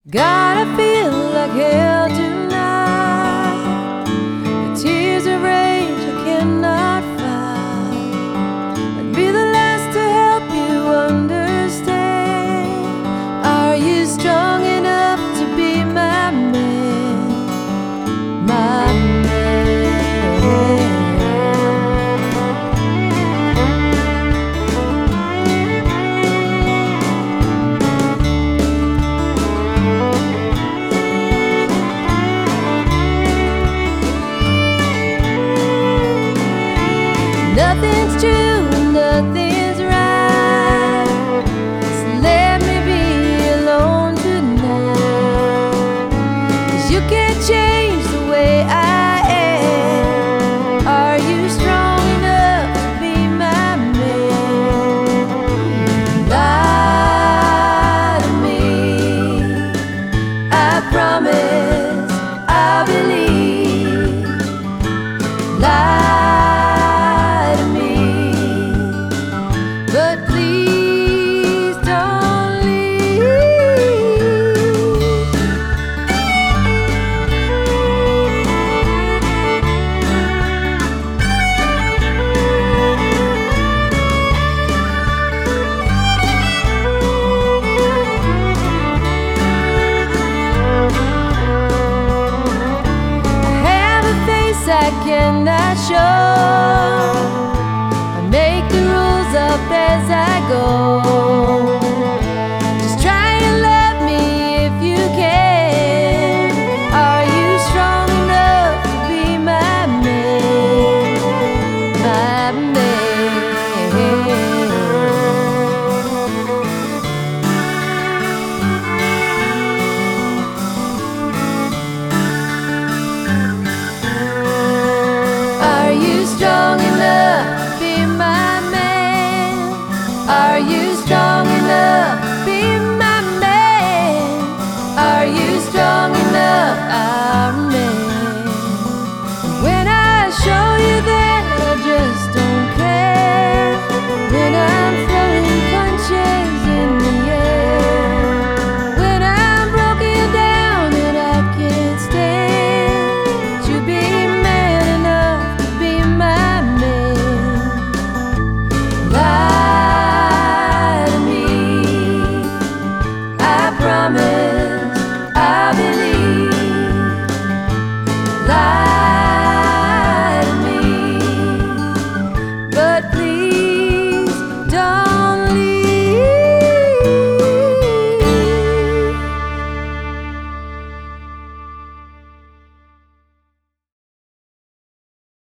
God, I feel like hell tonight. The tears of rage I cannot fight. I'd be the last to help you understand. Are you strong enough to be my man? My man. Nothing's true, nothing's right. So let me be alone tonight. 'Cause you can't change the way I am. Are you strong enough to be my man? Lie to me, I promise I'll believe. Lie, but please don't leave. I have a face I cannot show. I make the rules up as I go.